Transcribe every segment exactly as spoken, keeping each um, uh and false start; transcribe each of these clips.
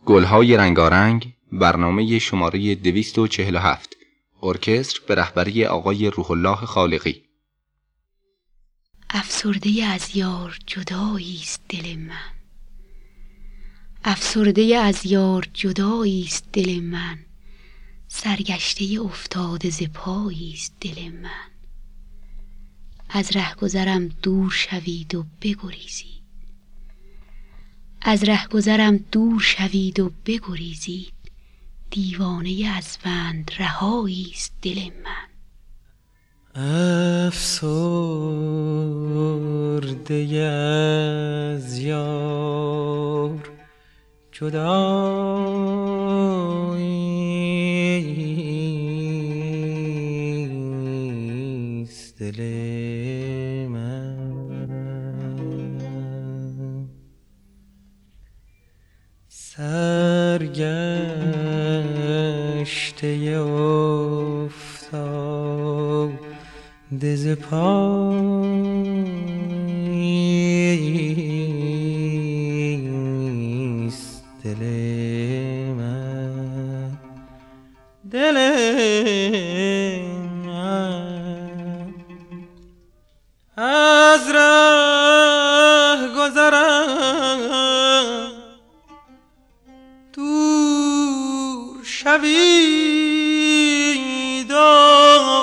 گلهای رنگارنگ، برنامه شماره دویست و چهل و هفت، ارکستر به رهبری آقای روح الله خالقی. افسرده از یار جدایی است دل من، افسرده از یار جدایی است دل من، سرگشته افتاده ز پایی است دل من. از رهگذرم دور شوید و بگریزید، از رهگذرم دور شوید و بگریزید، دیوانه از بند رهایی است دل من. افسرده از یار جدایی است دل من، سرگشته افتاده ز پایی است دل من، دل من. از ره گذرم دور شوید و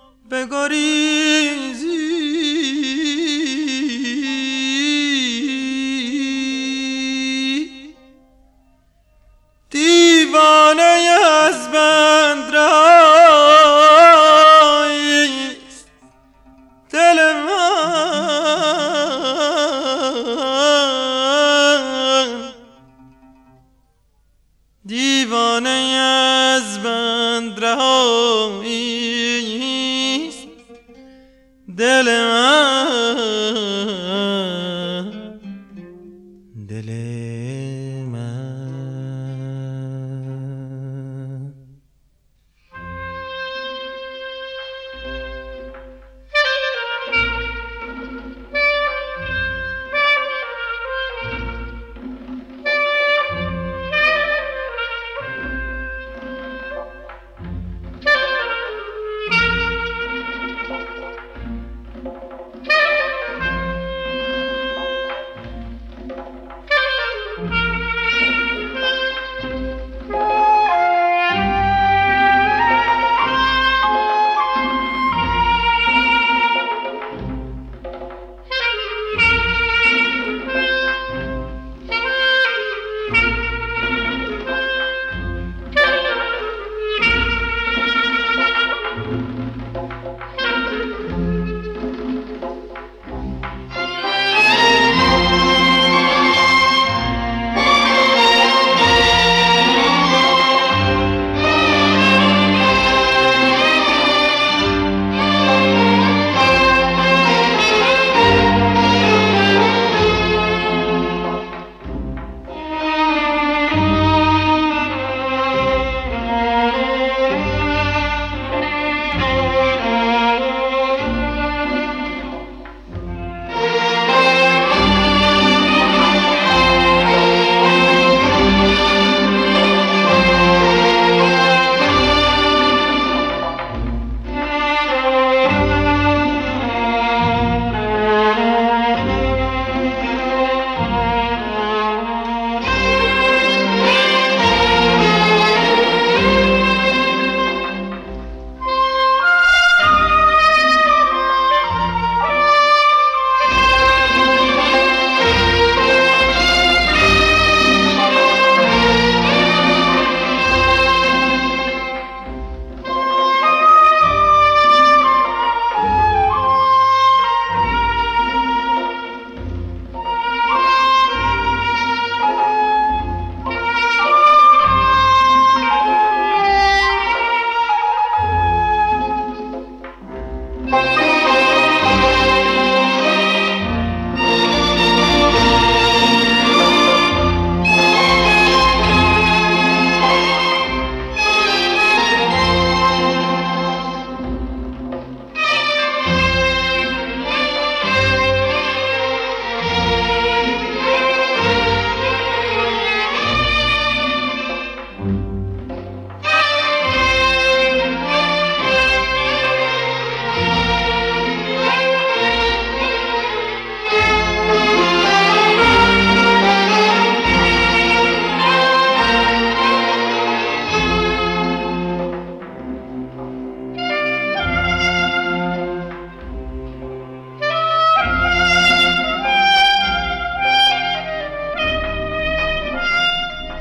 بگریزید، دیوانه از بند رهایی است دل من، دیوانه از بند رهایی است دل من، دل من.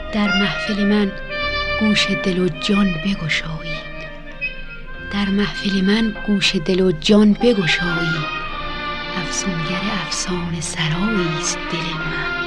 در محفل من گوش دل و جان بگشایید، در محفل من گوش دل و جان بگشایید. افسونگر افسانه سرایی است دل من.